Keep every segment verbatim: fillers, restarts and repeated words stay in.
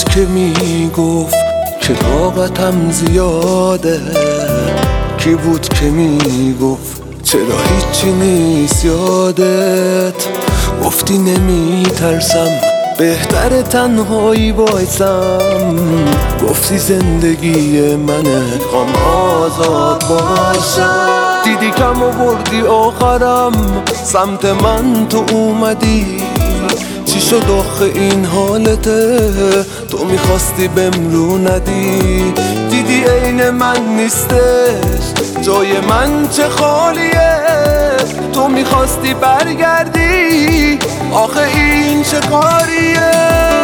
که میگفت که طاقتم زیاده؟ کی بود که میگفت چرا هیچی نیست یادت؟ گفتی نمیترسم بهتر تنهایی بایستم، گفتی زندگی منه خوام آزاد باشم. دیدی کم آوردی آخرم سمت من تو اومدی، چی شد آخه این حالته؟ تو میخواستی بهم رو ندی، دیدی عین من نیستش جای من چه خالیه، تو میخواستی برگردی، آخه این چه کاریه؟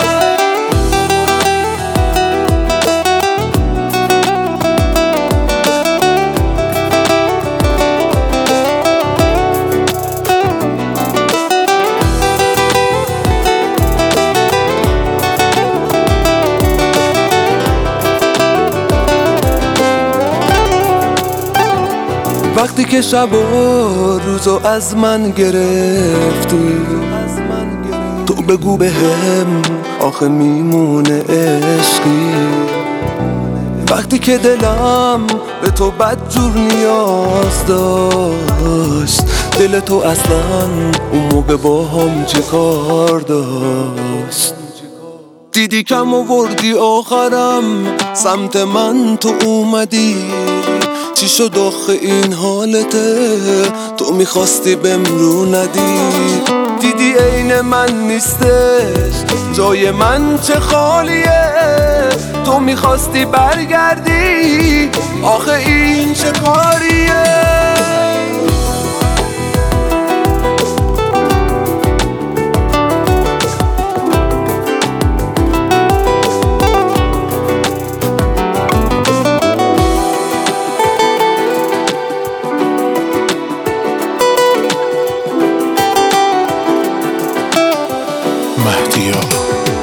وقتی که شب و روزو از من گرفتی، تو بگو بهم آخه میمونه عشقی؟ وقتی که دلم به تو بدجور نیاز داشت، دل تو اصلا اون موقع با هم چه کار داشت؟ دیدی کم آوردی آخرم سمت من تو اومدی، چی شد آخه این حالته؟ تو میخواستی بهم رو ندی، دیدی عین من نیستش جای من چه خالیه، تو میخواستی برگردی، آخه این چه کاریه؟ مهدیا